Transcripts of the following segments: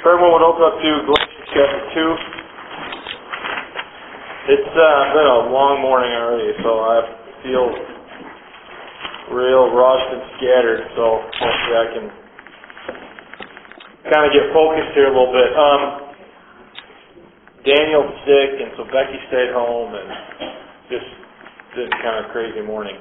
Everyone would open up to Galatians chapter 2. It's been a long morning already, so I feel real rushed and scattered, so hopefully I can kind of get focused here a little bit. Daniel's sick, and so Becky stayed home, and just been kind of crazy morning.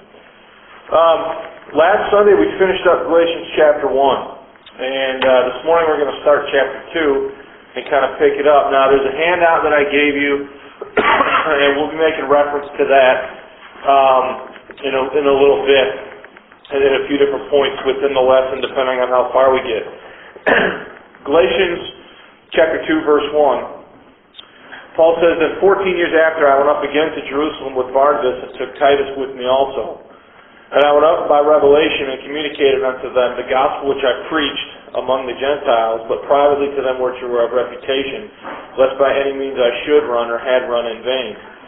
Last Sunday we finished up Galatians chapter 1. And this morning we're going to start chapter 2 and kind of pick it up. Now there's a handout that I gave you, and we'll be making reference to that in a little bit, and in a few different points within the lesson, depending on how far we get. Galatians chapter 2, verse 1. Paul says, "Then 14 years after I went up again to Jerusalem with Barnabas and took Titus with me also. And I went up by revelation and communicated unto them the gospel which I preached among the Gentiles, but privately to them which were of reputation, lest by any means I should run or had run in vain."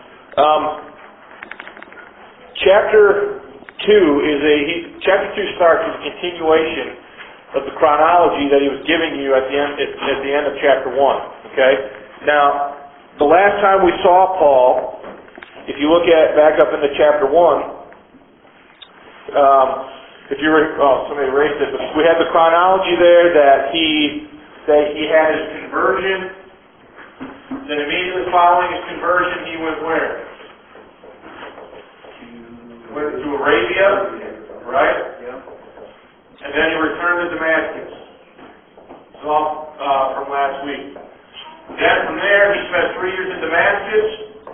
Chapter 2 starts with a continuation of the chronology that he was giving you at the end of chapter 1. Okay? Now, the last time we saw Paul, if you look back up into chapter 1, somebody erased it, but we had the chronology there that he had his conversion. Then immediately following his conversion, he went where? Went to Arabia, right? And then he returned to Damascus. It's all from last week. Then from there, he spent 3 years in Damascus.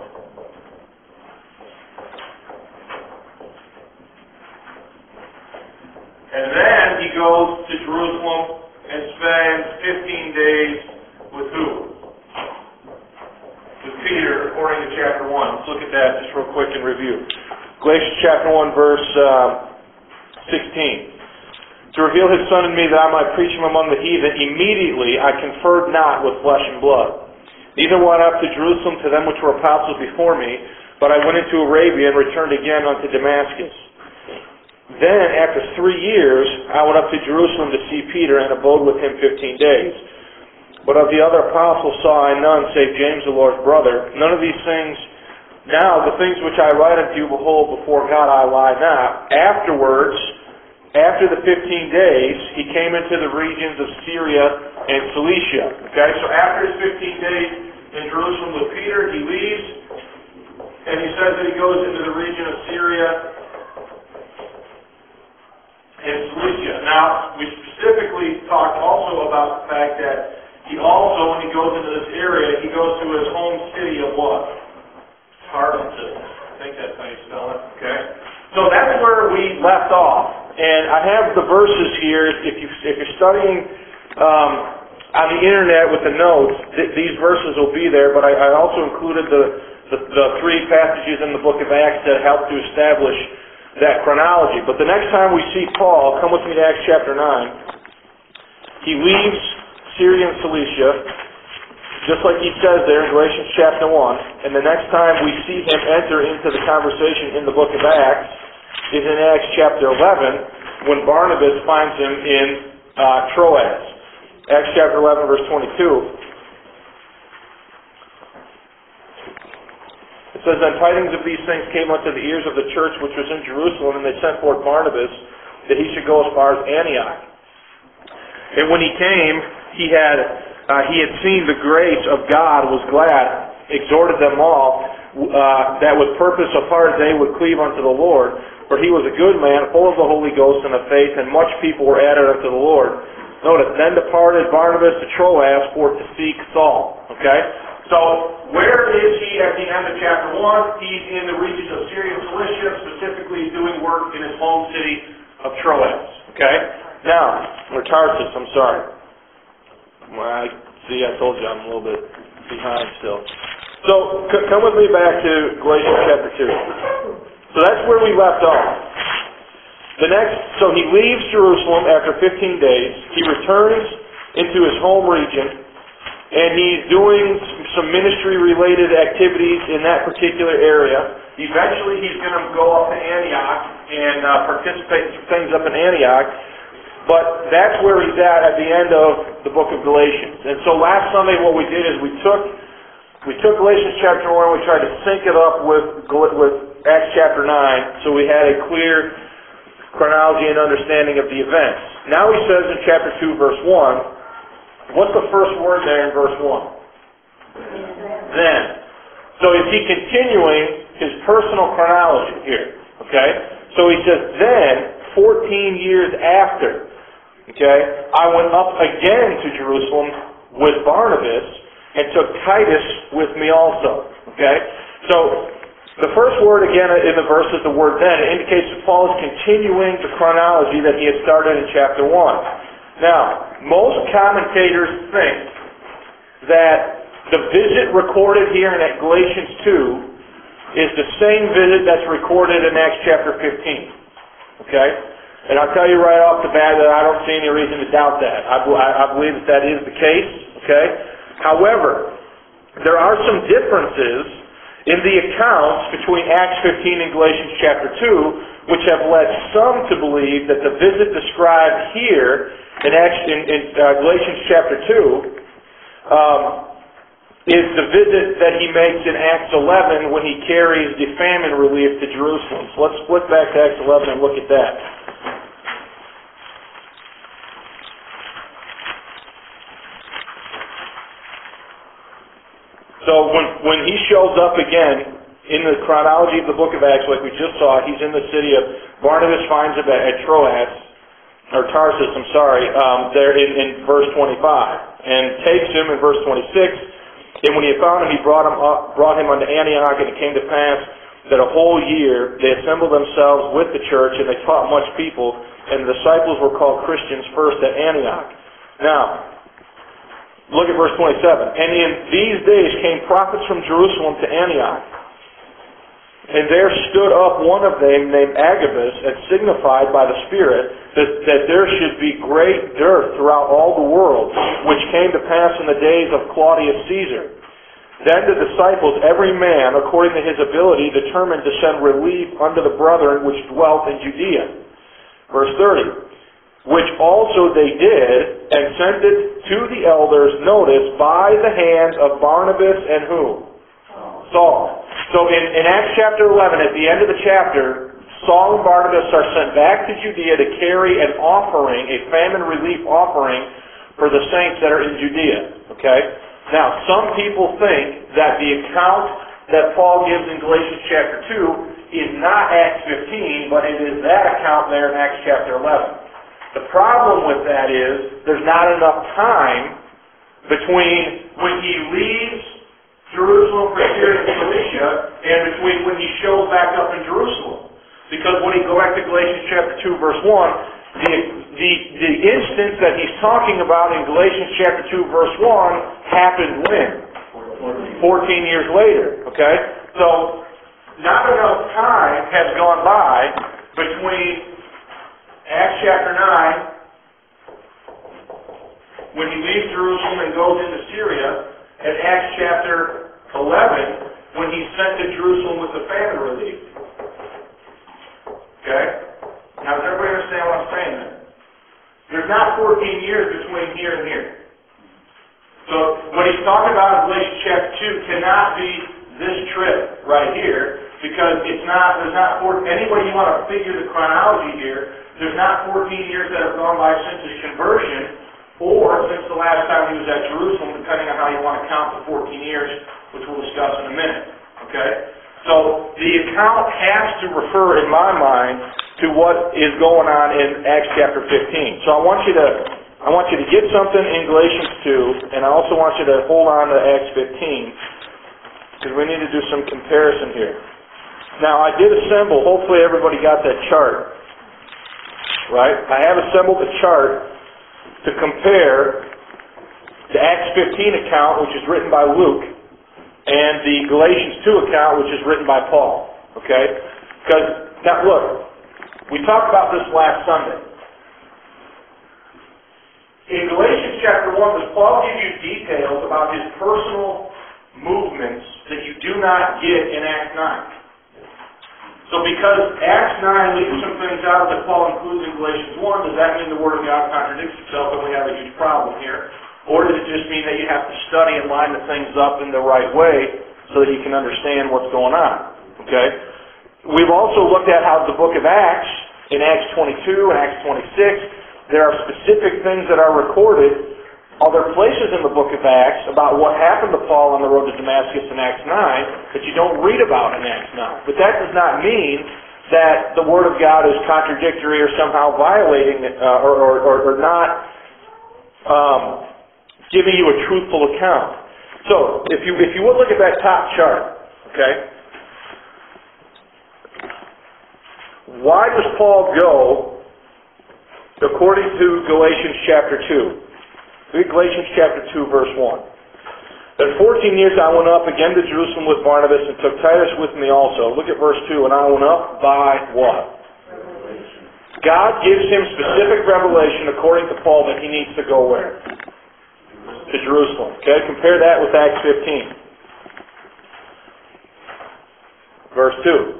And then he goes to Jerusalem and spends 15 days with who? With Peter, according to chapter 1. Let's look at that just real quick and review. Galatians chapter 1, verse 16. "To reveal his Son in me that I might preach him among the heathen, immediately I conferred not with flesh and blood. Neither went up to Jerusalem to them which were apostles before me, but I went into Arabia and returned again unto Damascus. Then, after 3 years, I went up to Jerusalem to see Peter and abode with him 15 days. But of the other apostles saw I none, save James the Lord's brother. None of these things, now the things which I write unto you, behold, before God I lie not. Afterwards, after the 15 days, he came into the regions of Syria and Cilicia." Okay, so after his 15 days in Jerusalem with Peter, he leaves, and he says that he goes into the region of Syria and Cilicia. Now, we specifically talked also about the fact that he also, when he goes into this area, he goes to his home city of what? Tarsus. I think that's how you spell it. Okay? So that's where we left off. And I have the verses here. If you're studying on the internet with the notes, these verses will be there. But I also included the 3 passages in the book of Acts that help to establish that chronology. But the next time we see Paul, come with me to Acts chapter 9. He leaves Syria and Cilicia, just like he says there in Galatians chapter 1. And the next time we see him enter into the conversation in the book of Acts is in Acts chapter 11, when Barnabas finds him in Troas. Acts chapter 11, verse 22. It says, "Then tidings of these things came unto the ears of the church which was in Jerusalem, and they sent forth Barnabas, that he should go as far as Antioch. And when he came, he had seen the grace of God, was glad, exhorted them all, that with purpose of heart they would cleave unto the Lord. For he was a good man, full of the Holy Ghost and of faith, and much people were added unto the Lord. Notice, then departed Barnabas to Troas for to seek Saul." Okay? So, where is he at the end of chapter 1? He's in the regions of Syria and Cilicia, specifically doing work in his home city of Troas. Okay? Now, or Tarsus, I'm sorry. Well, I told you I'm a little bit behind still. So, come with me back to Galatians chapter 2. So that's where we left off. So he leaves Jerusalem after 15 days. He returns into his home region, and he's doing some ministry-related activities in that particular area. Eventually, he's going to go up to Antioch and participate in some things up in Antioch. But that's where he's at the end of the book of Galatians. And so last Sunday what we did is we took Galatians chapter 1, we tried to sync it up with Acts chapter 9, so we had a clear chronology and understanding of the events. Now he says in chapter 2, verse 1, what's the first word there in verse 1? Then. So is he continuing his personal chronology here? Okay? So he says, then, 14 years after, okay, I went up again to Jerusalem with Barnabas and took Titus with me also. Okay? So, the first word again in the verse is the word then. It indicates that Paul is continuing the chronology that he had started in chapter 1. Now, most commentators think that the visit recorded here in Galatians 2 is the same visit that's recorded in Acts chapter 15. Okay? And I'll tell you right off the bat that I don't see any reason to doubt that. I believe that is the case. Okay? However, there are some differences in the accounts between Acts 15 and Galatians chapter 2, which have led some to believe that the visit described here in Galatians chapter 2 is the visit that he makes in Acts 11 when he carries the famine relief to Jerusalem. So let's flip back to Acts 11 and look at that. So when he shows up again in the chronology of the book of Acts, like we just saw, he's in the city of Barnabas, finds him at Tarsus, there in verse 25, and takes him in verse 26. And when he had found him, he brought him unto Antioch, and it came to pass that a whole year they assembled themselves with the church, and they taught much people, and the disciples were called Christians first at Antioch. Now, look at verse 27. And in these days came prophets from Jerusalem to Antioch. And there stood up one of them named Agabus, and signified by the Spirit that there should be great dearth throughout all the world, which came to pass in the days of Claudius Caesar. Then the disciples, every man according to his ability, determined to send relief unto the brethren which dwelt in Judea. Verse 30. Which also they did, and sent it to the elders, notice, by the hand of Barnabas and who? Saul. So in Acts chapter 11, at the end of the chapter, Saul and Barnabas are sent back to Judea to carry an offering, a famine relief offering, for the saints that are in Judea. Okay? Now, some people think that the account that Paul gives in Galatians chapter 2 is not Acts 15, but it is that account there in Acts chapter 11. The problem with that is there's not enough time between when he leaves Jerusalem for Syria and Cilicia and between when he shows back up in Jerusalem. Because when you go back to Galatians chapter 2 verse 1, the instance that he's talking about in Galatians chapter 2 verse 1 happened when? 14 years later. Okay? So, not enough time has gone by between Acts chapter 9, when he leaves Jerusalem and goes into Syria, and Acts chapter 11, when he's sent to Jerusalem with the famine relief. Okay? Now, does everybody understand what I'm saying then? There's not 14 years between here and here. So, what he's talking about in Galatians chapter 2 cannot be this trip right here, because there's not 14, any way you want to figure the chronology here, there's not 14 years that have gone by since his conversion, or since the last time he was at Jerusalem, depending on how you want to count the 14 years, which we'll discuss in a minute. Okay? So, the account has to refer, in my mind, to what is going on in Acts chapter 15. So I want you to get something in Galatians 2, and I also want you to hold on to Acts 15, because we need to do some comparison here. Now, I did assemble, hopefully everybody got that chart, right? I have assembled a chart to compare the Acts 15 account, which is written by Luke, and the Galatians 2 account, which is written by Paul. Okay? Because, now look, we talked about this last Sunday. In Galatians chapter 1, does Paul give you details about his personal movements that you do not get in Acts 9? So because Acts 9 leaves some things out that Paul includes in Galatians 1, does that mean the Word of God contradicts itself and we have a huge problem here? Or does it just mean that you have to study and line the things up in the right way so that you can understand what's going on? Okay? We've also looked at how the book of Acts, in Acts 22 and Acts 26, there are specific things that are recorded other places in the book of Acts about what happened to Paul on the road to Damascus in Acts 9 that you don't read about in Acts 9. But that does not mean that the Word of God is contradictory or somehow violating or not giving you a truthful account. So, if you would look at that top chart, okay? Why does Paul go according to Galatians chapter 2? Read Galatians chapter 2, verse 1. At 14 years I went up again to Jerusalem with Barnabas and took Titus with me also. Look at verse 2. And I went up by what? Revelation. God gives him specific revelation according to Paul that he needs to go where? To Jerusalem. Okay, compare that with Acts 15. Verse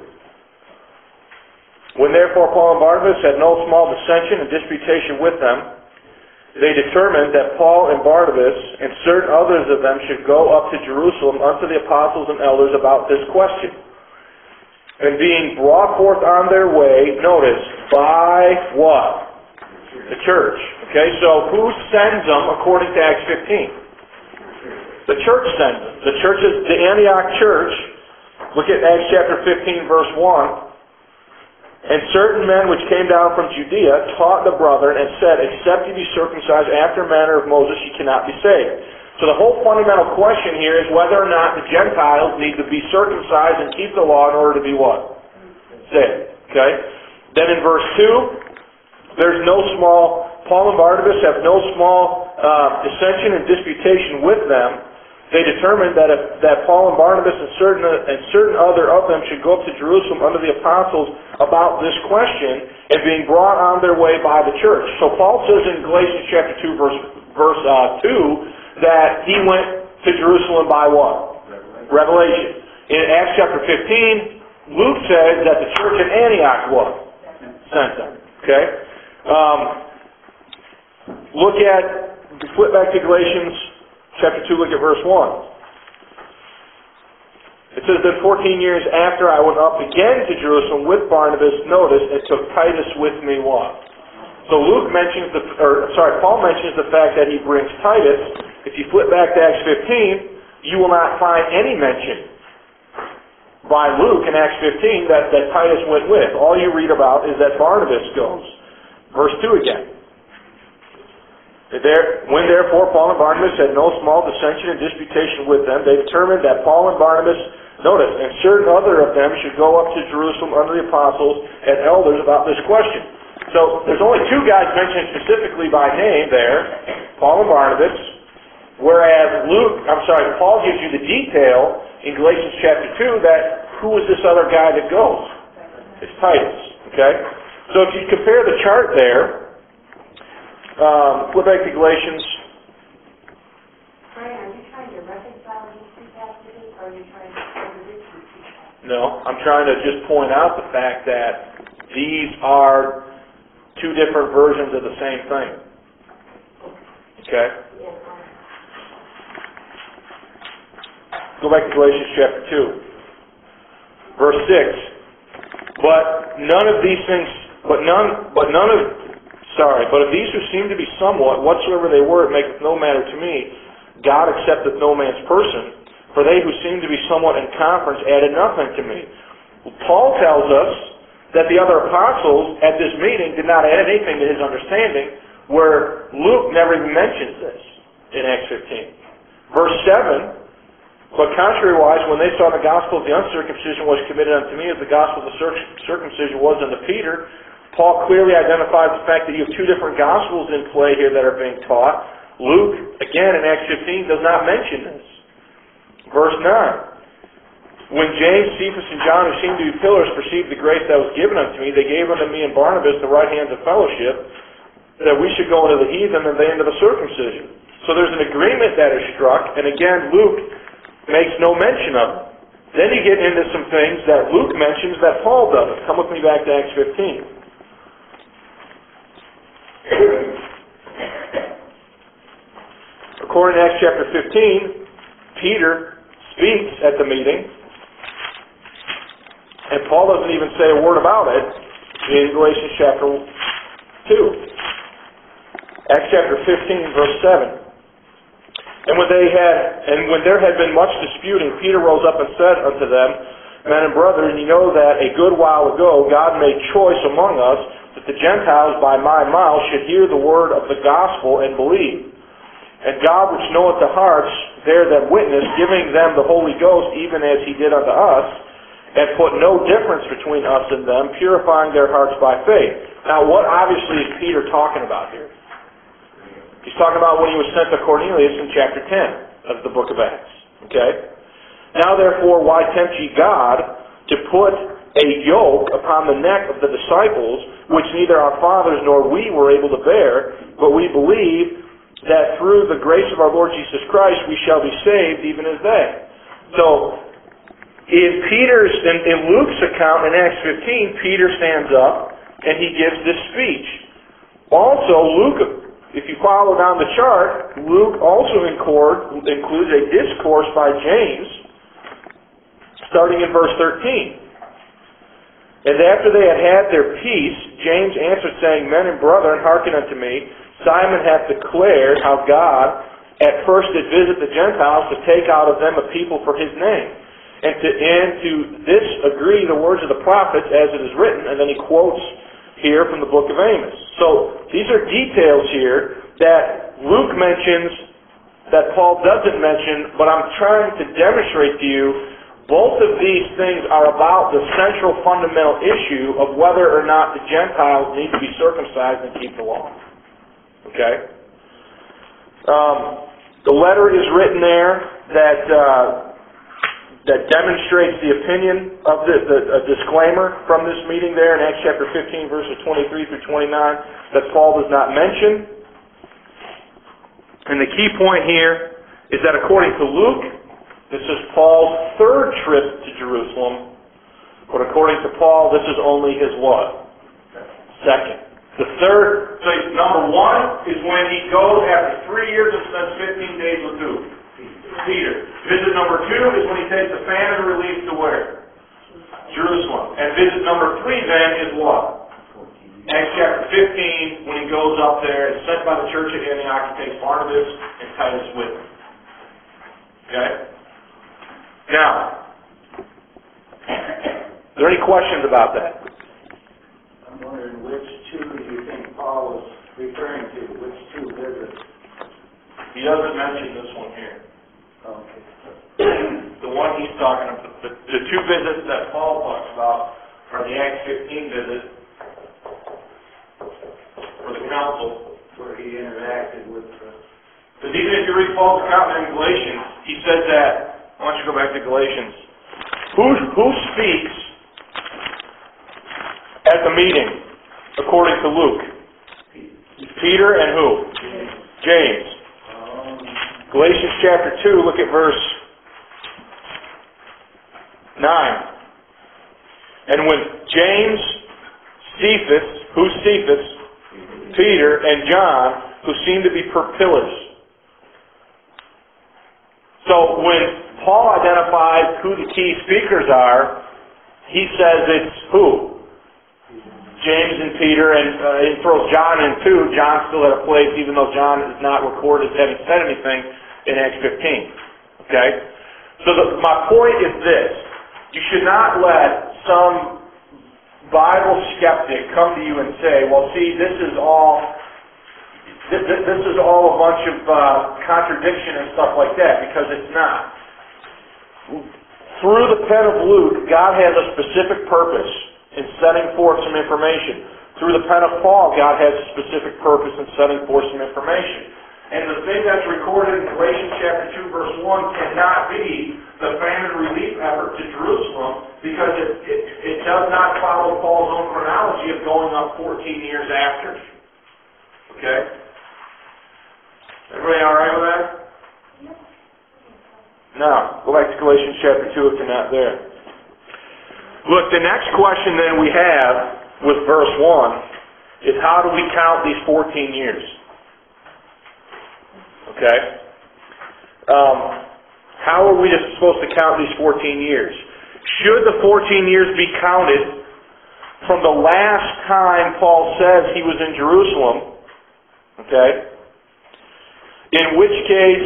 2. When therefore Paul and Barnabas had no small dissension and disputation with them, they determined that Paul and Barnabas and certain others of them should go up to Jerusalem unto the apostles and elders about this question. And being brought forth on their way, notice, by what? The church. Okay, so who sends them according to Acts 15? The church sends them. The church is the Antioch church. Look at Acts chapter 15, verse 1. And certain men which came down from Judea taught the brethren and said, except ye be circumcised after manner of Moses, ye cannot be saved. So the whole fundamental question here is whether or not the Gentiles need to be circumcised and keep the law in order to be what? Saved. Okay? Then in verse 2, there's no small, Paul and Barnabas have no small dissension and disputation with them. They determined that Paul and Barnabas and certain other of them should go up to Jerusalem under the apostles about this question and being brought on their way by the church. So Paul says in Galatians chapter 2 verse 2 that he went to Jerusalem by what? Revelation. In Acts chapter 15, Luke says that the church at Antioch what? Sent them. Okay? Flip back to Galatians chapter 2, look at verse 1. It says, then 14 years after I went up again to Jerusalem with Barnabas, notice, and took Titus with me what? So Paul mentions the fact that he brings Titus. If you flip back to Acts 15, you will not find any mention by Luke in Acts 15 that Titus went with. All you read about is that Barnabas goes. Verse 2 again. When therefore Paul and Barnabas had no small dissension and disputation with them, they determined that Paul and Barnabas, notice, and certain other of them should go up to Jerusalem under the apostles and elders about this question. So there's only two guys mentioned specifically by name there, Paul and Barnabas, whereas Paul gives you the detail in Galatians chapter 2 that who is this other guy that goes? It's Titus. Okay? So if you compare the chart there, flip back to Galatians. Brian, are you trying to reconcile these two passages, or are you trying to contradict these two passages? No, I'm trying to just point out the fact that these are two different versions of the same thing. Okay? Go back to Galatians chapter 2. Verse 6. But of these who seem to be somewhat, whatsoever they were, it maketh no matter to me. God accepteth no man's person, for they who seem to be somewhat in conference added nothing to me. Paul tells us that the other apostles at this meeting did not add anything to his understanding, where Luke never even mentions this in Acts 15. Verse 7, but contrariwise, when they saw the gospel of the uncircumcision was committed unto me, as the gospel of the circumcision was unto Peter, Paul clearly identifies the fact that you have two different gospels in play here that are being taught. Luke, again in Acts 15, does not mention this. Verse 9. When James, Cephas, and John, who seemed to be pillars, perceived the grace that was given unto me, they gave unto me and Barnabas the right hands of fellowship, that we should go into the heathen and they into the circumcision. So there's an agreement that is struck, and again Luke makes no mention of it. Then you get into some things that Luke mentions that Paul doesn't. Come with me back to Acts 15. According to Acts chapter 15, Peter speaks at the meeting, and Paul doesn't even say a word about it in Galatians chapter 2. Acts chapter 15, verse 7. And when there had been much disputing, Peter rose up and said unto them, Men and brethren, ye know that a good while ago God made choice among us that the Gentiles by my mouth should hear the word of the gospel and believe. And God, which knoweth the hearts, bare them witness, giving them the Holy Ghost, even as He did unto us, and put no difference between us and them, purifying their hearts by faith. Now, what obviously is Peter talking about here? He's talking about when he was sent to Cornelius in chapter 10 of the book of Acts. Okay? Now, therefore, why tempt ye God to put a yoke upon the neck of the disciples, which neither our fathers nor we were able to bear, but we believe that through the grace of our Lord Jesus Christ we shall be saved, even as they. So, in Luke's account in Acts 15, Peter stands up and he gives this speech. Also, Luke, if you follow down the chart, Luke also includes a discourse by James, starting in verse 13. And after they had had their peace, James answered, saying, Men and brethren, hearken unto me. Simon hath declared how God at first did visit the Gentiles to take out of them a people for His name. And to this agree the words of the prophets as it is written. And then he quotes here from the book of Amos. So these are details here that Luke mentions that Paul doesn't mention, but I'm trying to demonstrate to you both of these things are about the central fundamental issue of whether or not the Gentiles need to be circumcised and keep the law. Okay? The letter is written there that demonstrates the opinion of a disclaimer from this meeting there in Acts chapter 15, verses 23 through 29, that Paul does not mention. And the key point here is that according to Luke, this is Paul's third trip to Jerusalem, but according to Paul, this is only his what? Second. The third, so number one is when he goes after 3 years and spends 15 days with who? Peter. Visit number 2 is when he takes the famine relief to where? Jerusalem. And visit number 3 then is what? Acts chapter 15, when he goes up there, is sent by the church at Antioch, he takes Barnabas and Titus with him. Okay? Now, are there any questions about that? I'm wondering which two do you think Paul was referring to? Which two visits? He doesn't mention this one here. Okay. The one he's talking about, the 2 visits that Paul talks about are the Acts 15 visit for the council, Where he interacted with because even if you read Paul's account in Galatians, he says that, why don't you go back to Galatians, who speaks at the meeting, according to Luke? Peter and who? James. Galatians chapter 2, look at verse 9. And when James, Cephas, who's Cephas? Peter and John, who seem to be pillars. So when Paul identifies who the key speakers are, he says it's who? James and Peter, and he throws John in too. John still had a place, even though John is not recorded as having said anything in Acts 15. Okay? So my point is this. You should not let some Bible skeptic come to you and say, well, see, this is all a bunch of contradiction and stuff like that, because it's not. Through the pen of Luke, God has a specific purpose in setting forth some information. Through the pen of Paul, God has a specific purpose in setting forth some information. And the thing that's recorded in Galatians chapter 2, verse 1 cannot be the famine relief effort to Jerusalem, because it does not follow Paul's own chronology of going up 14 years after. Okay? Everybody all right with that? Now, go back to Galatians chapter 2 if you're not there. Look, the next question then we have with verse 1 is how do we count these 14 years? Okay? How are we supposed to count these 14 years? Should the 14 years be counted from the last time Paul says he was in Jerusalem? Okay? In which case,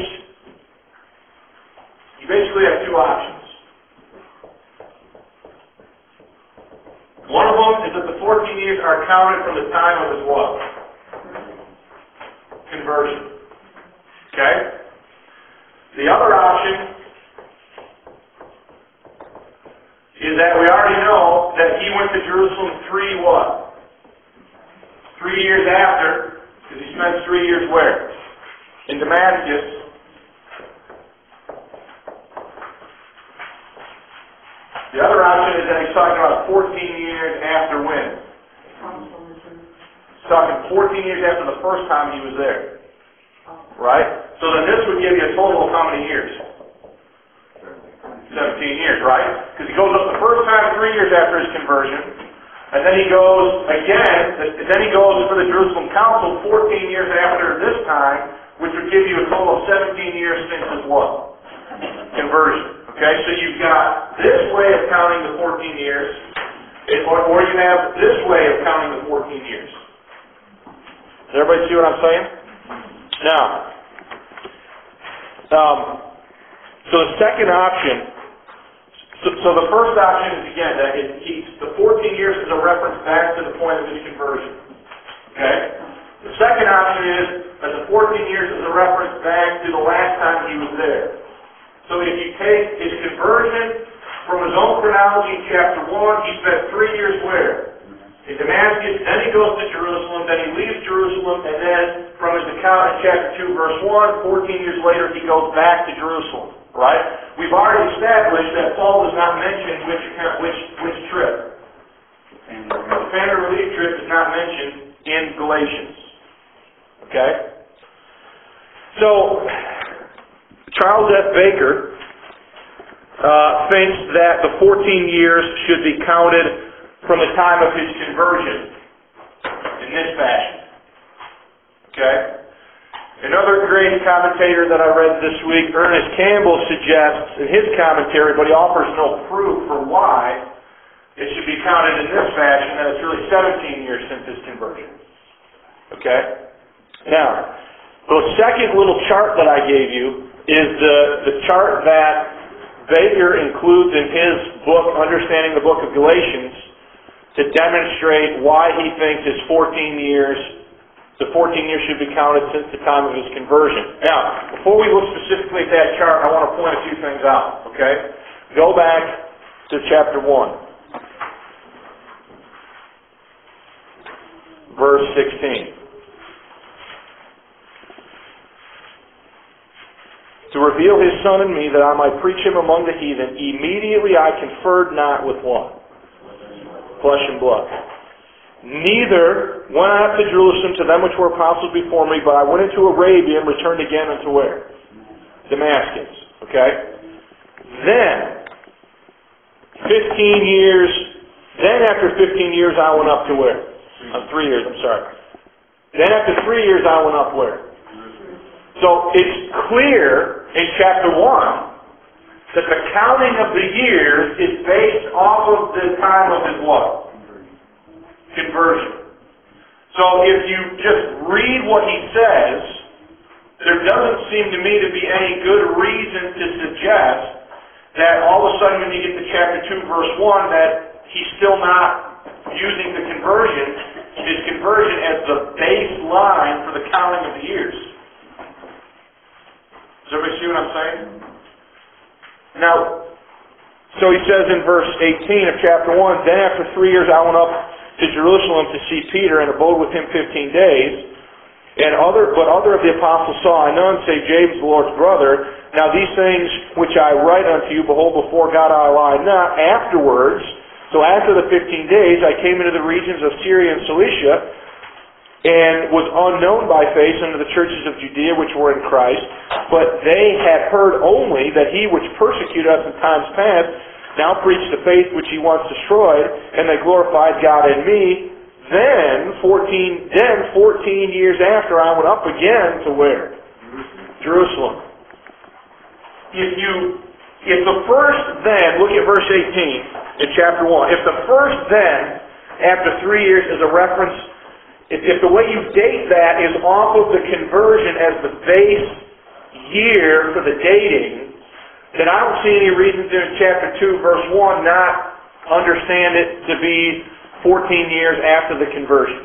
you basically have two options. One of them is that the 14 years are counted from the time of his what? Conversion. Okay? The other option is that we already know that he went to Jerusalem 3 years after, because he spent 3 years where? In Damascus. The other option is that he's talking about 14 years after when? He's talking 14 years after the first time he was there. Right? So then this would give you a total of how many years? 17 years, right? Because he goes up the first time 3 years after his conversion, and then he goes again, then he goes for the Jerusalem Council 14 years after this time, which would give you a total of 17 years since his what? Conversion. Okay, so you've got this way of counting the 14 years, or you have this way of counting the 14 years. Does everybody see what I'm saying? Now, so the second option, so the first option is again that the 14 years is a reference back to the point of his conversion. Okay? The second option is that the 14 years is a reference back to the last time he was there. So if you take his conversion from his own chronology in chapter 1, he spent 3 years where? In Damascus, then he goes to Jerusalem, then he leaves Jerusalem, and then from his account in chapter 2, verse 1, 14 years later he goes back to Jerusalem. Right? We've already established that Paul does not mention which trip. The family relief trip is not mentioned in Galatians. Okay? So, Charles F. Baker thinks that the 14 years should be counted from the time of his conversion in this fashion. Okay? Another great commentator that I read this week, Ernest Campbell, suggests in his commentary, but he offers no proof for why it should be counted in this fashion, that it's really 17 years since his conversion. Okay? Now, the second little chart that I gave you is the chart that Baker includes in his book, Understanding the Book of Galatians, to demonstrate why he thinks the 14 years should be counted since the time of his conversion. Now, before we look specifically at that chart, I want to point a few things out, okay? Go back to chapter 1, verse 16. To reveal his Son in me, that I might preach him among the heathen, immediately I conferred not with what? Flesh and blood. Neither went I up to Jerusalem to them which were apostles before me, but I went into Arabia and returned again unto where? Damascus. Okay? Then, after 15 years I went up to where? 3 years, I'm sorry. Then after 3 years I went up where? So it's clear in chapter 1 that the counting of the years is based off of the time of his what? Conversion. So if you just read what he says, there doesn't seem to me to be any good reason to suggest that all of a sudden when you get to chapter 2 verse 1 that he's still not using his conversion as the baseline for the counting of the years. Does everybody see what I'm saying? Now, so he says in verse 18 of chapter 1, Then after 3 years I went up to Jerusalem to see Peter and abode with him 15 days. But other of the apostles saw I none, save James the Lord's brother. Now these things which I write unto you, behold, before God I lie not. Afterwards, so after the 15 days, I came into the regions of Syria and Cilicia, and was unknown by face unto the churches of Judea which were in Christ. but they had heard only that he which persecuted us in times past now preached the faith which he once destroyed, and they glorified God in me. Then 14 years after, I went up again to where? Jerusalem. If the first then, look at verse 18 in chapter 1. If the first then, after 3 years, is a reference, if the way you date that is off of the conversion as the base year for the dating, then I don't see any reason to, in chapter 2, verse 1, not understand it to be 14 years after the conversion.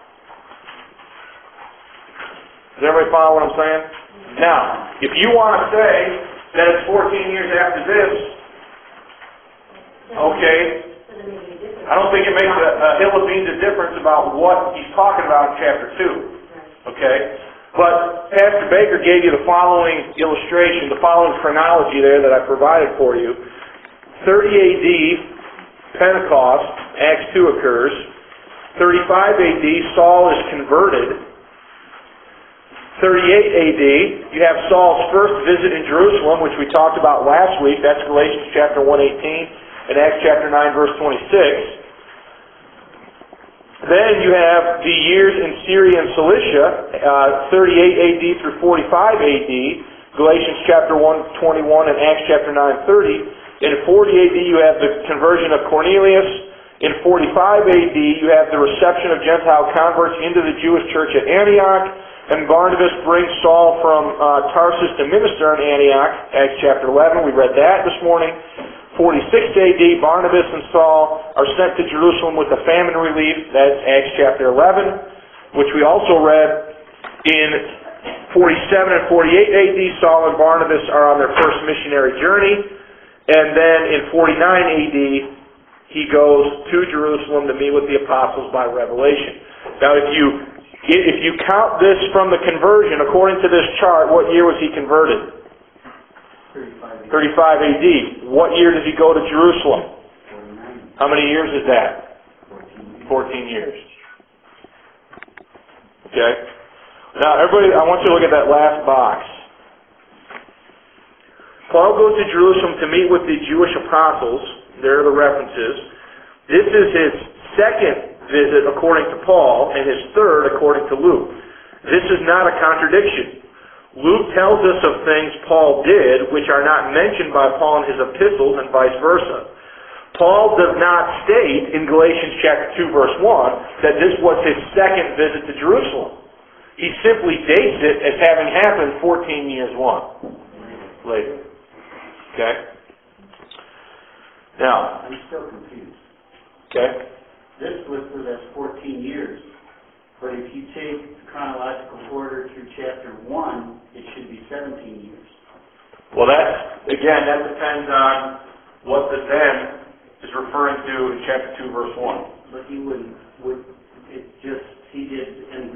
Does everybody follow what I'm saying? Now, if you want to say that it's 14 years after this, okay, I don't think it makes a hill of beans of difference about what he's talking about in chapter 2. Okay? But Pastor Baker gave you the following illustration, the following chronology there that I provided for you. 30 AD, Pentecost, Acts 2 occurs. 35 AD, Saul is converted. 38 AD, you have Saul's first visit in Jerusalem, which we talked about last week. That's Galatians chapter 1:18 and Acts chapter 9, verse 26. Then you have the years in Syria and Cilicia, 38 AD through 45 AD, Galatians chapter 1:21 and Acts chapter 9:30. In 40 AD, you have the conversion of Cornelius. In 45 AD, you have the reception of Gentile converts into the Jewish church at Antioch. And Barnabas brings Saul from Tarsus to minister in Antioch, Acts chapter 11. We read that this morning. 46 AD, Barnabas and Saul are sent to Jerusalem with the famine relief. That's Acts chapter 11, which we also read. In 47 and 48 AD, Saul and Barnabas are on their first missionary journey. And then in 49 AD, he goes to Jerusalem to meet with the apostles by revelation. Now, if you count this from the conversion, according to this chart, what year was he converted? 35 AD. What year did he go to Jerusalem? 49. How many years is that? 14 years. Okay? Now, everybody, I want you to look at that last box. Paul goes to Jerusalem to meet with the Jewish apostles. There are the references. This is his second visit according to Paul, and his third according to Luke. This is not a contradiction. Luke tells us of things Paul did which are not mentioned by Paul in his epistles and vice versa. Paul does not state in Galatians chapter 2 verse 1 that this was his second visit to Jerusalem. He simply dates it as having happened 14 years later. Okay? Now, I'm still confused. Okay? This listed as 14 years, but if you take the chronological order through chapter 1, it should be 17 years. Well, that depends on what the then is referring to in chapter 2, verse 1. But he did and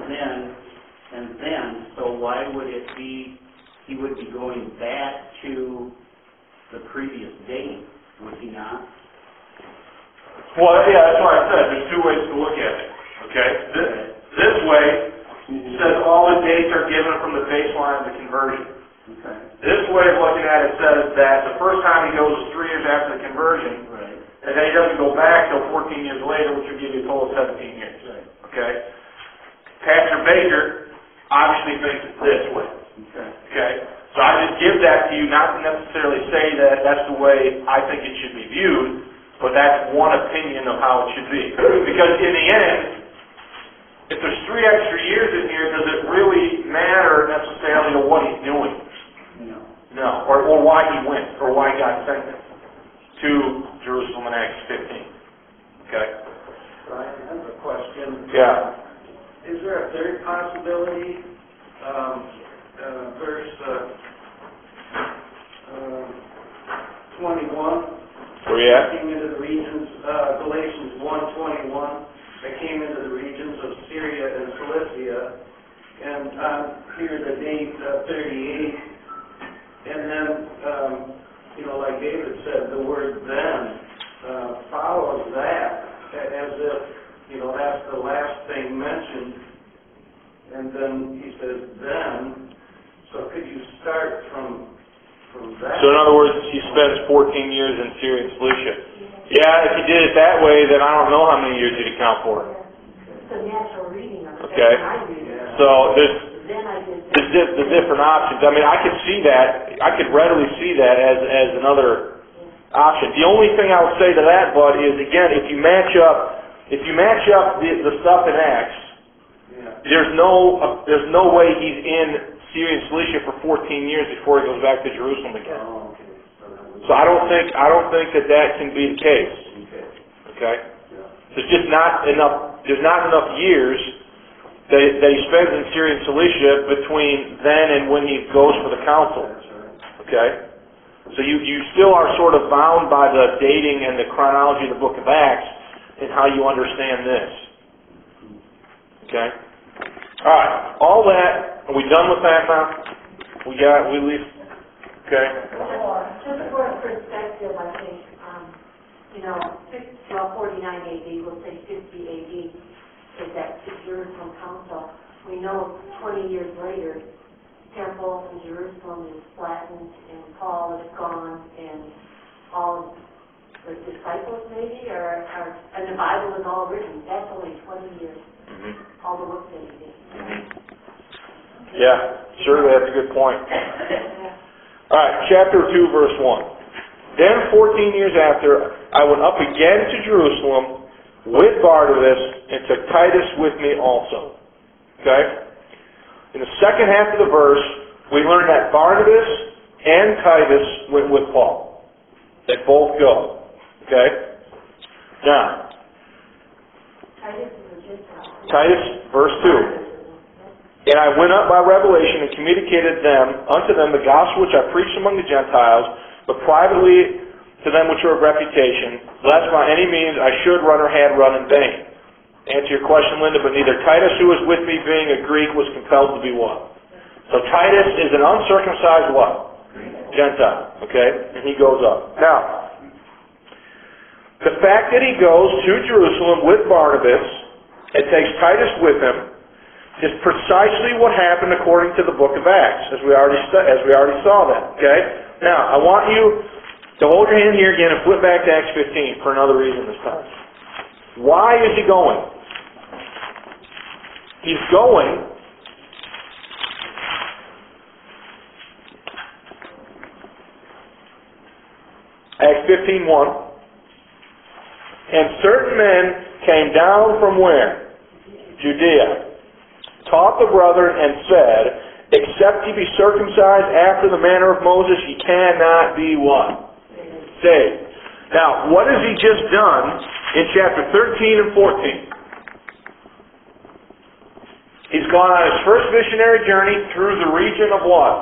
then, so why would it be, he would be going back to the previous date, would he not? Well, yeah, that's why I said there's two ways to look at it. Okay? This way says all the dates are given from the baseline of the conversion. Okay. This way of looking at it says that the first time he goes is 3 years after the conversion, right, and then he doesn't go back till 14 years later, which would give you a total of 17 years. Right. Okay? Pastor Baker obviously thinks it's this way. Okay. Okay? So I just give that to you not to necessarily say that that's the way I think it should be viewed, but that's one opinion of how it should be. Because in the end, if there's 3 extra years in here, does it really matter necessarily to what he's doing? No. Or why he went, or why God sent him to Jerusalem in Acts 15. Okay? Brian, I have a question. Yeah. Is there a third possibility? Verse 21. Where you at? Came into the regions, Galatians 1:21. They came into the regions of Syria and Cilicia, and here the date 38. And then, like David said, the word "then" follows that, as if that's the last thing mentioned. And then he says "then." So could you start from that. So in other words, he spends 14 years in Syria and Cilicia. Yeah, if you did it that way, then I don't know how many years you'd account for. It's a natural reading of it. Okay. That's when I read it. So there's Then I did the different options. I mean, I could see that. I could readily see that as another option. The only thing I would say to that, Bud, is again, if you match up the stuff in Acts, there's no way he's in Syria and Cilicia for 14 years before he goes back to Jerusalem again. Oh, okay. So I don't think that can be the case. Okay? There's just not enough years that he spends in Syria and Cilicia between then and when he goes for the council. Okay? So you still are sort of bound by the dating and the chronology of the book of Acts and how you understand this. Okay? Alright, all that, are we done with that now? We leave? Okay? Just for perspective, I think, 49 AD, we'll say 50 AD, is that Jerusalem Council. We know 20 years later, Temple in Jerusalem is flattened, and Paul is gone, and all of the disciples maybe, and the Bible is all written. That's only 20 years, all the work that he did. Yeah, certainly that's a good point. Alright, chapter 2, verse 1. Then 14 years after, I went up again to Jerusalem with Barnabas and took Titus with me also. Okay? In the second half of the verse, we learn that Barnabas and Titus went with Paul. They both go. Okay? Now, Titus, verse 2. And I went up by revelation and communicated unto them the gospel which I preached among the Gentiles, but privately to them which are of reputation, lest by any means I should run or had run in vain. To answer your question, Linda, but neither Titus, who was with me being a Greek, was compelled to be one. So Titus is an uncircumcised what? Gentile. Okay? And he goes up. Now, the fact that he goes to Jerusalem with Barnabas and takes Titus with him is precisely what happened according to the book of Acts, as we already saw that. Okay? Now, I want you to hold your hand here again and flip back to Acts 15 for another reason this time. Why is he going? He's going Acts 15:1. And certain men came down from where? Judea. Taught the brethren and said, except ye be circumcised after the manner of Moses, ye cannot be what? Saved. Now, what has he just done in chapter 13 and 14? He's gone on his first missionary journey through the region of what?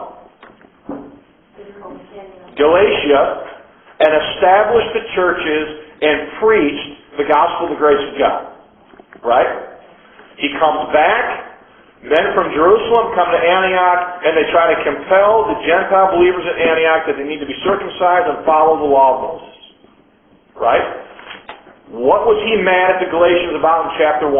Galatia, and established the churches and preached the gospel of the grace of God. Right? He comes back. Men from Jerusalem come to Antioch, and they try to compel the Gentile believers in Antioch that they need to be circumcised and follow the law of Moses. Right? What was he mad at the Galatians about in chapter 1?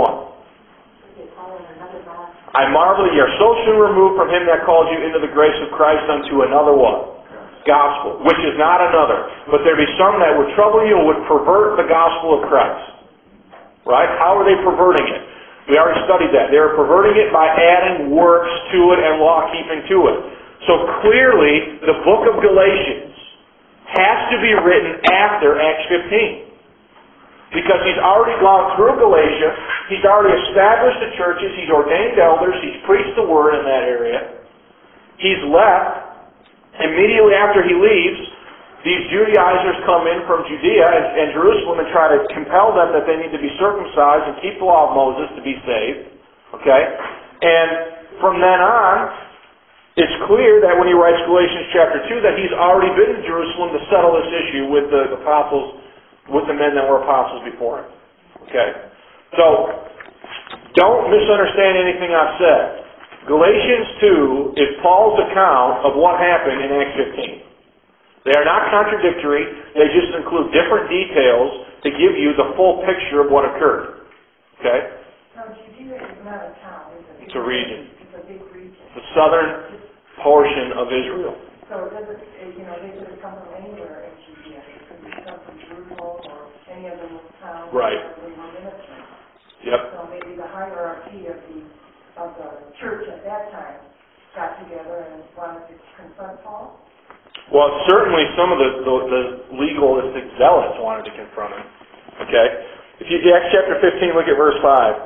I marvel ye are so soon removed from him that called you into the grace of Christ unto another what? Gospel, which is not another. But there be some that would trouble you and would pervert the gospel of Christ. Right? How are they perverting it? We already studied that. They were perverting it by adding works to it and law-keeping to it. So clearly, the book of Galatians has to be written after Acts 15. Because he's already gone through Galatia, he's already established the churches, he's ordained elders, he's preached the word in that area. He's left. Immediately after he leaves, these Judaizers come in from Judea and Jerusalem and try to compel them that they need to be circumcised and keep the law of Moses to be saved. Okay? And from then on, it's clear that when he writes Galatians chapter 2 that he's already been to Jerusalem to settle this issue with the apostles, with the men that were apostles before him. Okay? So, don't misunderstand anything I've said. Galatians 2 is Paul's account of what happened in Acts 15. They are not contradictory. They just include different details to give you the full picture of what occurred. Okay? No, Judea is not a town, is it? It's a region. It's a big region. The southern portion of Israel. So it doesn't, they could have come from anywhere in Judea. They could have come from Jerusalem or any of the towns Right. where they were ministering. Yep. So maybe the hierarchy of the church at that time got together and wanted to confront Paul. Well, certainly some of the legalistic zealots wanted to confront him. Okay? If you Acts chapter 15, look at verse 5.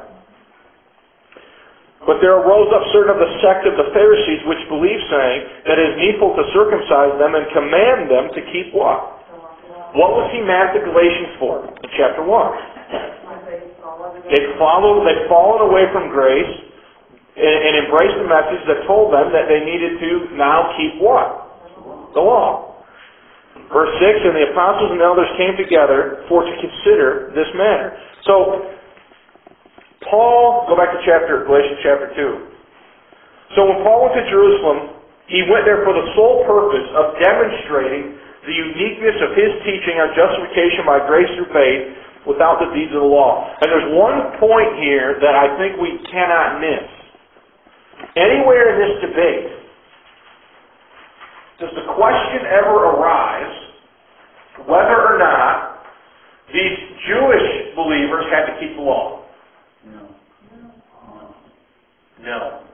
But there arose up certain of the sect of the Pharisees which believed, saying that it is needful to circumcise them and command them to keep what? What was he mad at the Galatians for in chapter 1? They'd fallen away from grace and embraced the message that told them that they needed to now keep what? The law. Verse 6, and the apostles and elders came together for to consider this matter. So, Paul, go back to Galatians chapter 2. So when Paul went to Jerusalem, he went there for the sole purpose of demonstrating the uniqueness of his teaching on justification by grace through faith without the deeds of the law. And there's one point here that I think we cannot miss. Anywhere in this debate, does the question ever arise whether or not these Jewish believers had to keep the law? No.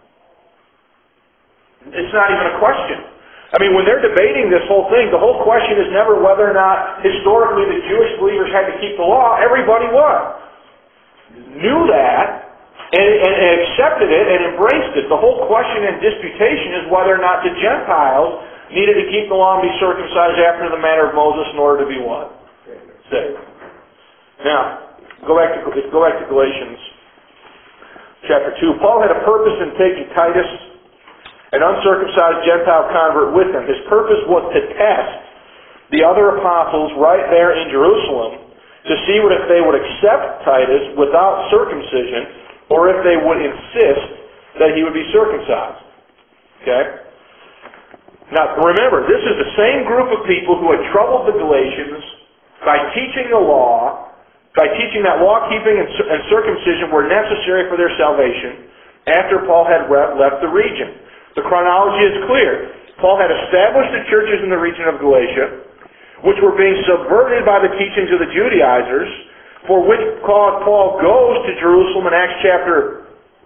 It's not even a question. I mean, when they're debating this whole thing, the whole question is never whether or not historically the Jewish believers had to keep the law. Everybody knew that and accepted it and embraced it. The whole question and disputation is whether or not the Gentiles needed to keep the law and be circumcised after the manner of Moses in order to be what? Saved. Now, go back to Galatians chapter 2. Paul had a purpose in taking Titus, an uncircumcised Gentile convert, with him. His purpose was to test the other apostles right there in Jerusalem to see if they would accept Titus without circumcision or if they would insist that he would be circumcised. Okay? Now, remember, this is the same group of people who had troubled the Galatians by teaching the law, by teaching that law-keeping and circumcision were necessary for their salvation after Paul had left the region. The chronology is clear. Paul had established the churches in the region of Galatia, which were being subverted by the teachings of the Judaizers, for which Paul goes to Jerusalem in Acts chapter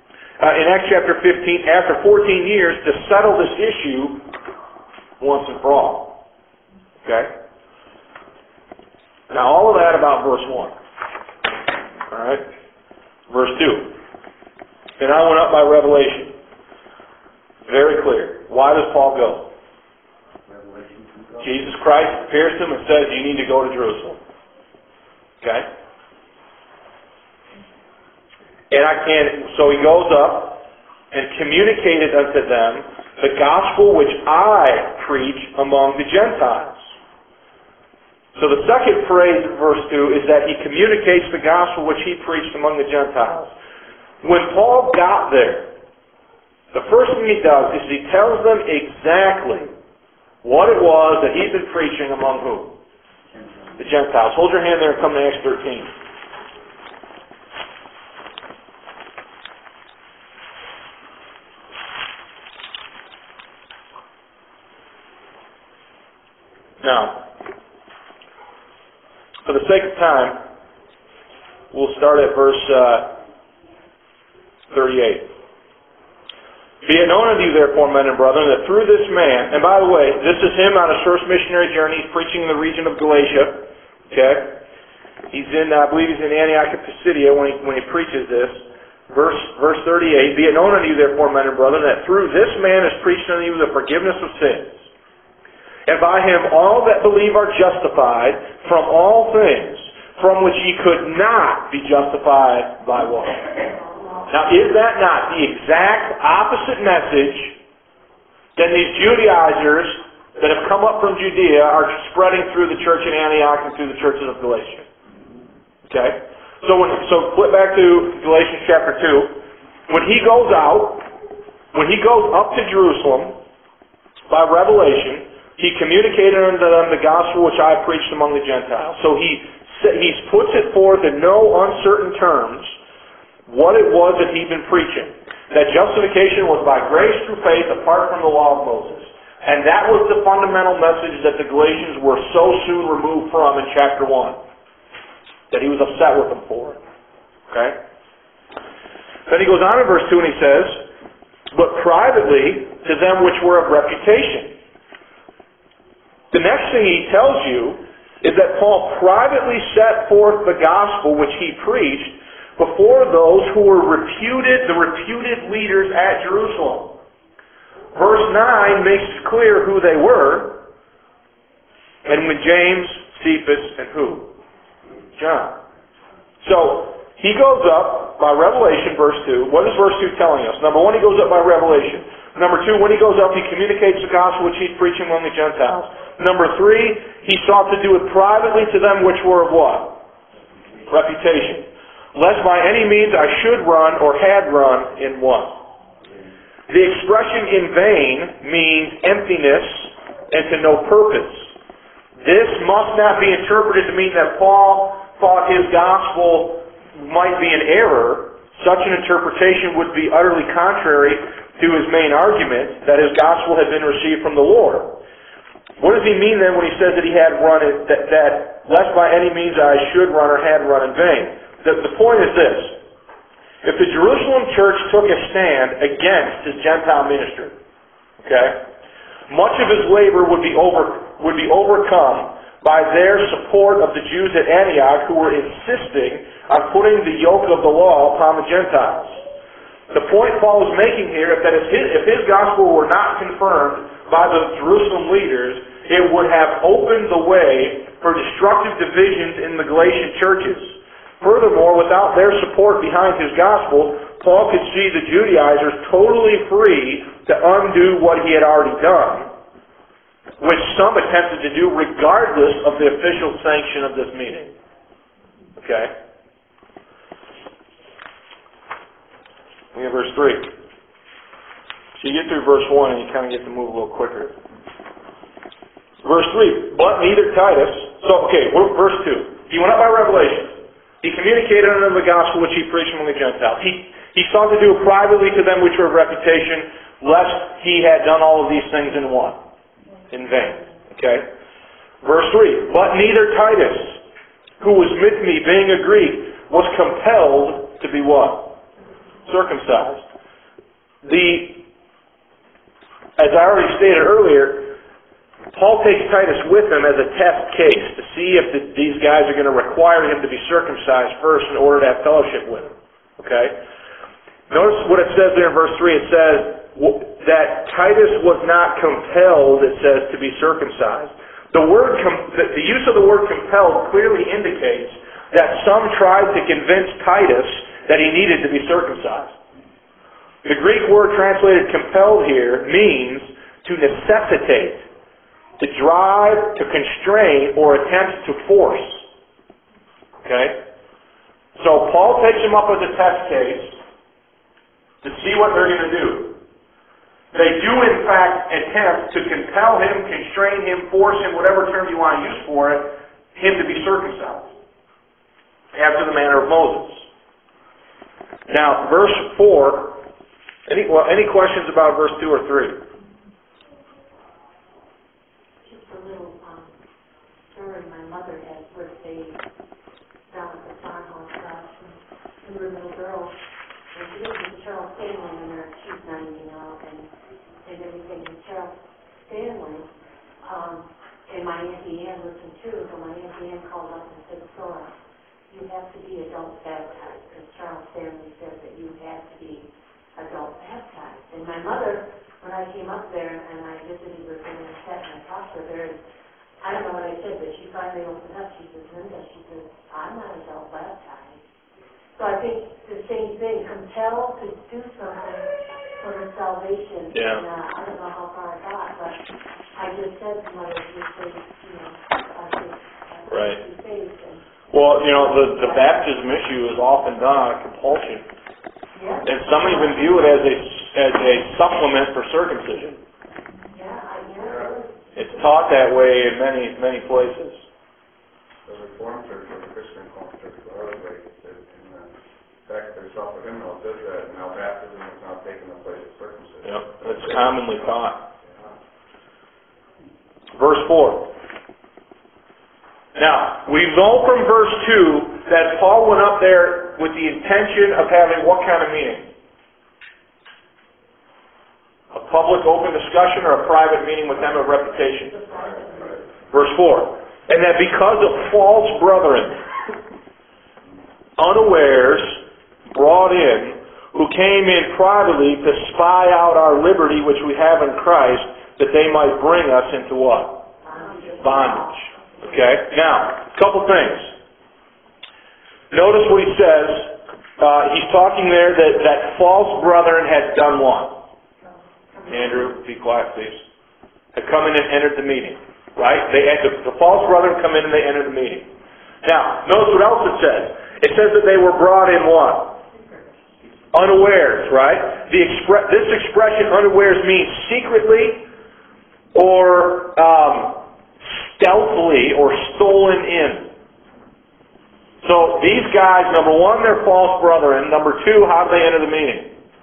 15 after 14 years to settle this issue once and for all. Okay? Now, all of that about verse 1. Alright? Verse 2. And I went up by revelation. Very clear. Why does Paul go? Jesus Christ appears to him and says, you need to go to Jerusalem. Okay? So he goes up and communicated unto them the gospel which I preach among the Gentiles. So the second phrase in verse 2 is that he communicates the gospel which he preached among the Gentiles. When Paul got there, the first thing he does is he tells them exactly what it was that he'd been preaching among who? The Gentiles. Hold your hand there and come to Acts 13. Now, for the sake of time, we'll start at verse 38. Be it known unto you, therefore, men and brethren, that through this man, and by the way, this is him on his first missionary journey. He's preaching in the region of Galatia. Okay? I believe he's in Antioch of Pisidia when he preaches this. Verse 38, be it known unto you, therefore, men and brethren, that through this man is preached unto you the forgiveness of sins. And by him all that believe are justified from all things from which ye could not be justified by law. Now, is that not the exact opposite message than these Judaizers that have come up from Judea are spreading through the church in Antioch and through the churches of Galatia? Okay? So flip back to Galatians chapter 2. When he goes up to Jerusalem by revelation, he communicated unto them the gospel which I preached among the Gentiles. So he puts it forth in no uncertain terms what it was that he'd been preaching. that justification was by grace through faith apart from the law of Moses. And that was the fundamental message that the Galatians were so soon removed from in chapter 1, that he was upset with them for it. Okay? Then he goes on in verse 2 and he says, but privately to them which were of reputation. The next thing he tells you is that Paul privately set forth the gospel which he preached before those who were the reputed leaders at Jerusalem. Verse 9 makes it clear who they were. And when James, Cephas, and who? John. So, he goes up by revelation, verse 2. What is verse 2 telling us? Number 1, he goes up by revelation. Number 2, when he goes up, he communicates the gospel which he's preaching among the Gentiles. Number 3, he sought to do it privately to them which were of what? Reputation. Lest by any means I should run or had run in what? The expression in vain means emptiness and to no purpose. This must not be interpreted to mean that Paul thought his gospel might be an error. Such an interpretation would be utterly contrary to his main argument that his gospel had been received from the Lord. What does he mean then when he says that he had run it, that lest by any means I should run or had run in vain? The point is this. If the Jerusalem church took a stand against his Gentile ministry, okay, much of his labor would be overcome by their support of the Jews at Antioch who were insisting on putting the yoke of the law upon the Gentiles. The point Paul is making here is that if his gospel were not confirmed by the Jerusalem leaders, it would have opened the way for destructive divisions in the Galatian churches. Furthermore, without their support behind his gospel, Paul could see the Judaizers totally free to undo what he had already done, which some attempted to do regardless of the official sanction of this meeting. Okay? We have verse 3. So you get through verse 1 and you kind of get to move a little quicker. Verse 3, but neither Titus... verse 2. He went up by revelation. He communicated unto them the gospel which he preached among the Gentiles. He sought to do it privately to them which were of reputation, lest he had done all of these things in what? In vain. Okay? Verse 3, but neither Titus, who was with me, being a Greek, was compelled to be what? Circumcised. As I already stated earlier, Paul takes Titus with him as a test case to see if these guys are going to require him to be circumcised first in order to have fellowship with him. Okay? Notice what it says there in verse 3. It says that Titus was not compelled, it says, to be circumcised. The use of the word compelled clearly indicates that some tried to convince Titus that he needed to be circumcised. The Greek word translated compelled here means to necessitate, to drive, to constrain, or attempt to force. Okay? So Paul takes him up as a test case to see what they're going to do. They do in fact attempt to compel him, constrain him, force him, whatever term you want to use for it, him to be circumcised, after the manner of Moses. Now, verse 4, any questions about verse 2 or 3? My mother had birthday down at the farmhouse house, and we were little girls. And she lives with Charles Stanley, and she's 90 now, and everything. And Charles Stanley, and my Auntie Ann listened too, so my Auntie Ann called up and said, Sora, you have to be adult baptized, because Charles Stanley said that you had to be adult baptized. And my mother, when I came up there, and I visited with her and sat and I talked with her, I don't know what I said, but she finally opened up. She says, Linda, I'm not adult baptized. So I think the same thing, compelled to do something for her salvation. Yeah. And I don't know how far I got, but I just said to Mother, I think Right. she faced. Well, the baptism issue is often done on a compulsion. Yeah. And some even view it as a supplement for circumcision. It's taught that way in many places. The Reformed Church or the Christian Reformed Church, in fact, their self-hymnal says that now baptism is now taking the place of circumcision. Yep, that's commonly taught. Verse 4. Now, we know from verse 2 that Paul went up there with the intention of having what kind of meeting? A public open discussion or a private meeting with them of reputation? Verse 4. And that because of false brethren, unawares, brought in, who came in privately to spy out our liberty which we have in Christ, that they might bring us into what? Bondage. Okay? Now, a couple things. Notice what he says. He's talking there that false brethren had done what? Andrew, be quiet, please. Had come in and entered the meeting. Right? The false brethren come in and they enter the meeting. Now, notice what else it says. It says that they were brought in what? Unawares, right? This expression, unawares, means secretly or stealthily or stolen in. So these guys, number one, they're false brethren. Number two, how do they enter the meeting?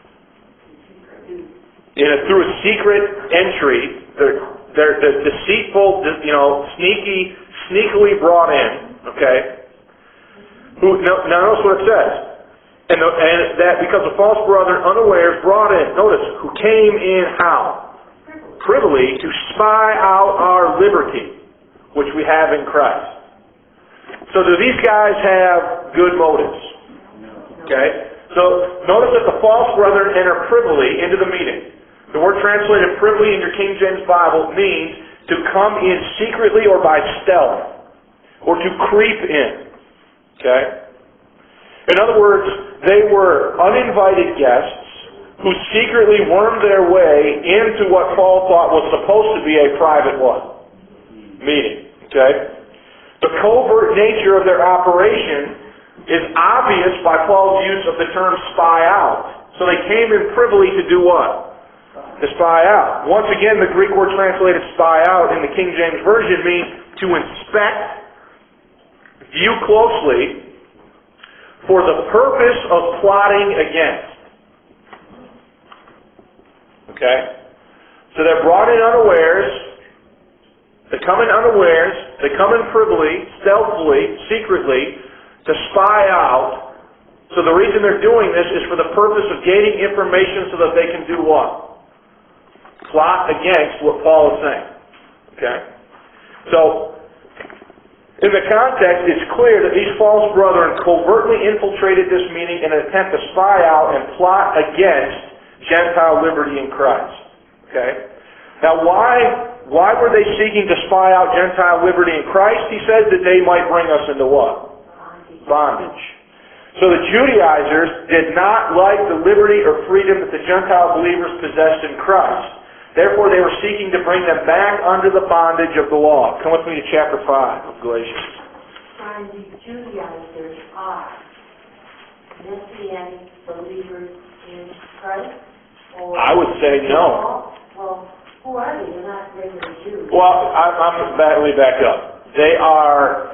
Through a secret entry. They're deceitful, sneakily brought in. Okay. Now notice what it says. And that because the false brethren unawares brought in, notice, who came in how? Privily to spy out our liberty, which we have in Christ. So do these guys have good motives? Okay? So notice that the false brethren enter privily into the meeting. The word translated privily in your King James Bible means to come in secretly or by stealth, or to creep in. Okay? In other words, they were uninvited guests who secretly wormed their way into what Paul thought was supposed to be a private what? Meeting. Okay? The covert nature of their operation is obvious by Paul's use of the term spy out. So they came in privily to do what? To spy out. Once again, the Greek word translated spy out in the King James Version means to inspect, view closely, for the purpose of plotting against. Okay? So they're brought in unawares. They come in unawares. They come in privily, stealthily, secretly, to spy out. So the reason they're doing this is for the purpose of gaining information so that they can do what? Plot against what Paul is saying. Okay? So, in the context, it's clear that these false brethren covertly infiltrated this meeting in an attempt to spy out and plot against Gentile liberty in Christ. Okay? Now, why were they seeking to spy out Gentile liberty in Christ? He says that they might bring us into what? Bondage. So the Judaizers did not like the liberty or freedom that the Gentile believers possessed in Christ. Therefore, they were seeking to bring them back under the bondage of the law. Come with me to chapter 5 of Galatians. And the Judaizers are Messianic believers in Christ? Or I would say no. Well, who are they? They're not regular Jews. Well, let me back up. They are...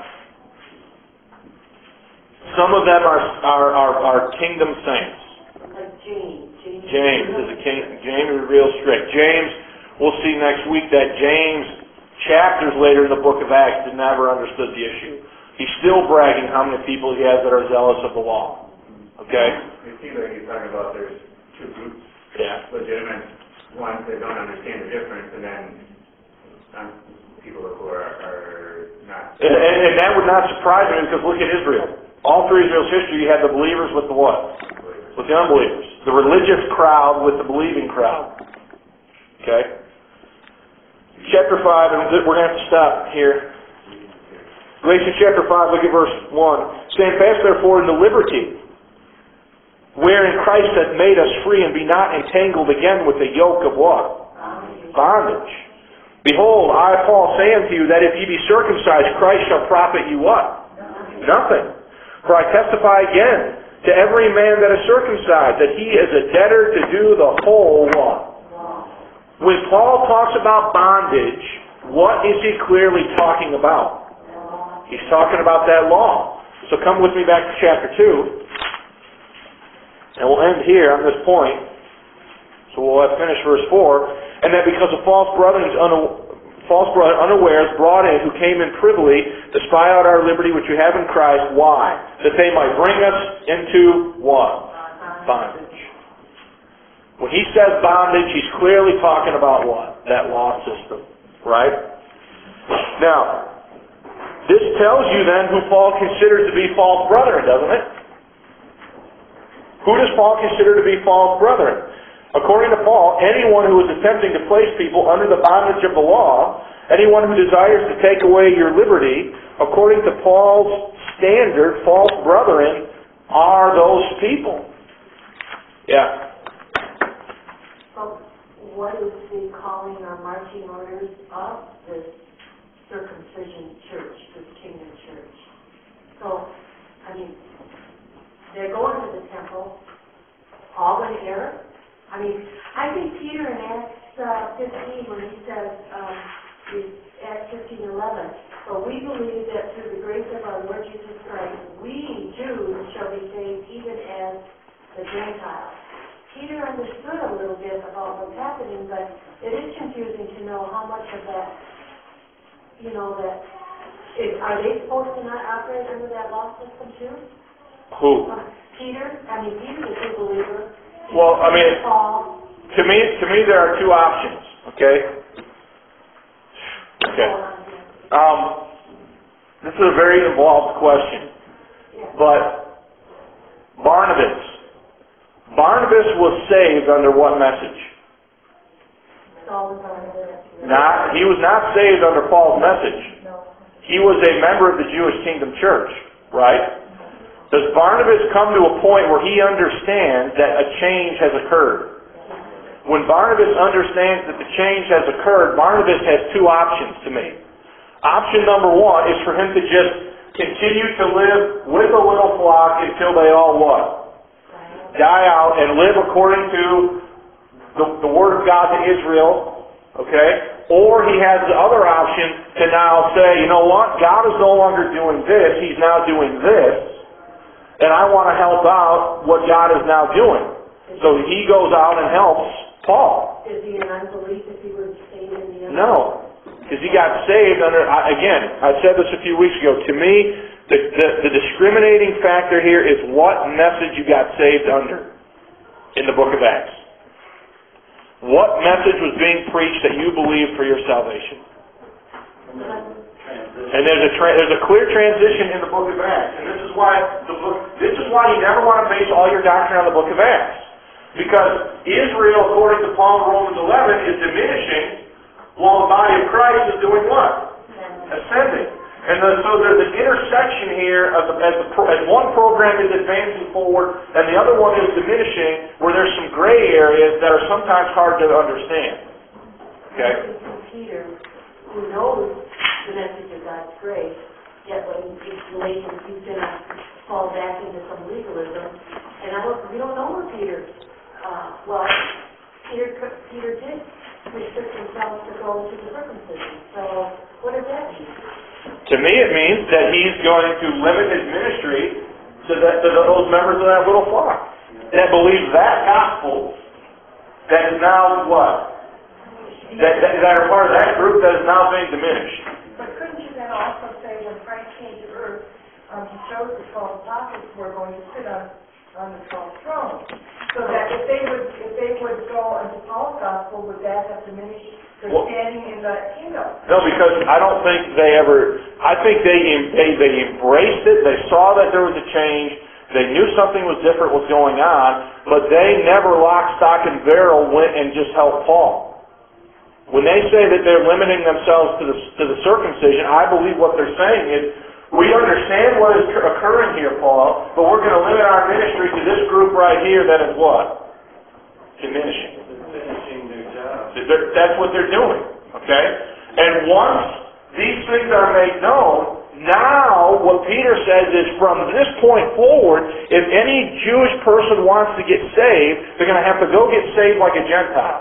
Some of them are kingdom saints. Like James. James is real strict. James, we'll see next week that James, chapters later in the book of Acts, never understood the issue. He's still bragging how many people he has that are zealous of the law. Okay? It seems like he's talking about there's two groups. Yeah. Legitimate ones that don't understand the difference, and then people who are not. And that would not surprise me because look at Israel. All through Israel's history, you had the believers with the what? With the unbelievers. The religious crowd with the believing crowd. Okay? Chapter 5, and we're going to have to stop here. Galatians chapter 5, look at verse 1. Stand fast therefore in the liberty wherein Christ hath made us free, and be not entangled again with the yoke of what? Bondage. Behold, I, Paul, say unto you that if ye be circumcised, Christ shall profit you what? Nothing. For I testify again to every man that is circumcised, that he is a debtor to do the whole law. When Paul talks about bondage, what is he clearly talking about? He's talking about that law. So come with me back to chapter 2. And we'll end here on this point. So we'll have finished verse 4. And that because of false brethren unawares brought in, who came in privily to spy out our liberty which we have in Christ. Why? That they might bring us into what? Bondage. When he says bondage, he's clearly talking about what? That law system. Right? Now, this tells you then who Paul considers to be false brethren, doesn't it? Who does Paul consider to be false brethren? According to Paul, anyone who is attempting to place people under the bondage of the law, anyone who desires to take away your liberty, according to Paul's standard, false brethren are those people. Yeah. So what is the calling or marching orders of this circumcision church, this kingdom church? So, I mean, they're going to the temple, all in error. I mean, I think Peter in Acts 15, when he says, Acts 15:11, but we believe that through the grace of our Lord Jesus Christ, we Jews shall be saved even as the Gentiles. Peter understood a little bit about what's happening, but it is confusing to know how much of that, are they supposed to not operate under that law system too? Who? Peter? I mean, Peter's a true believer. Well, I mean, Paul. to me there are two options, okay? Okay. This is a very involved question. But Barnabas was saved under what message? He was not saved under Paul's message. He was a member of the Jewish Kingdom Church, right? Does Barnabas come to a point where he understands that a change has occurred? When Barnabas understands that the change has occurred, Barnabas has two options to me. Option number one is for him to just continue to live with the little flock until they all what? Die out and live according to the word of God to Israel, okay? Or he has the other option to now say, you know what? God is no longer doing this, He's now doing this. And I want to help out what God is now doing. So he goes out and helps Paul. Is he in unbelief if he was saved in the end? No. Because he got saved under, again, I said this a few weeks ago, to me, the discriminating factor here is what message you got saved under in the book of Acts. What message was being preached that you believed for your salvation? And there's a clear transition in the book of Acts. And this is why you never want to base all your doctrine on the book of Acts. Because Israel, according to Paul in Romans 11, is diminishing while the body of Christ is doing what? Ascending. And so there's an intersection here as one program is advancing forward and the other one is diminishing, where there's some gray areas that are sometimes hard to understand. Okay? Peter, who knows the message of God's grace, yet when in Galatians he's going to fall back into some legalism. And we don't know where Peter, Peter did restrict himself to go to the circumcision. So what does that mean? To me it means that he's going to limit his ministry to those members of that little flock that believes that gospel that is now what? That are part of that group that is now being diminished. But couldn't you then also say when Christ came to earth, he chose the 12 apostles who are going to sit on the 12 thrones? So that if they would go into Paul's gospel, would that have diminished their standing in the kingdom? No, because I don't think they ever. I think they embraced it. They saw that there was a change. They knew something was different was going on, but they never lock, stock, and barrel went and just helped Paul. When they say that they're limiting themselves to the circumcision, I believe what they're saying is, we understand what is occurring here, Paul, but we're going to limit our ministry to this group right here that is what? Diminishing. Finishing their job. That's what they're doing, okay? And once these things are made known, now what Peter says is from this point forward, if any Jewish person wants to get saved, they're going to have to go get saved like a Gentile.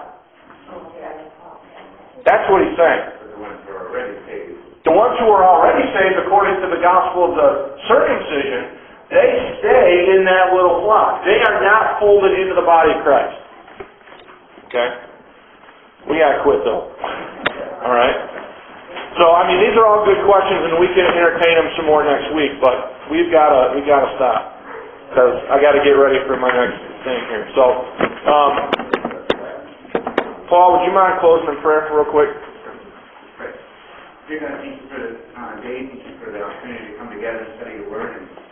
That's what he's saying. The ones who are already saved. The ones who are already saved according to the gospel of the circumcision, They stay in that little flock. They are not folded into the body of Christ. Okay? We gotta quit though. Alright? So, I mean, these are all good questions and we can entertain them some more next week, but we gotta stop. Because I gotta get ready for my next thing here. So, Paul, would you mind closing in prayer real quick? You're going to thank you for the day, thank you for the opportunity to come together and study your word, and